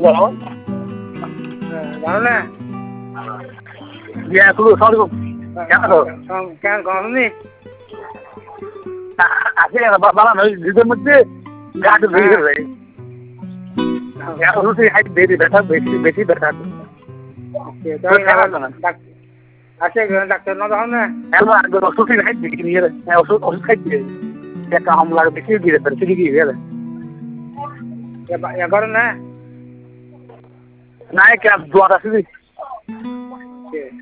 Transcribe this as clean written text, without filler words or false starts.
hello জানো না ইয়া তুই সরি কেন কেন গরমনি আছে বাবা নয় দুধের মধ্যে গাছ ভেঙে গেছে রুটি হাইট বেশি ব্যথা বেশি বেশি ব্যথা আছে ডাক্তার না যাও না ওষুধ হাইট বেশি নিয়ে ওষুধ ওষুধ খাই দিয়ে একটা হামলা বেশি দিয়ে বেশি দিয়ে গেলে এগারো না না কে দোয়ার আছে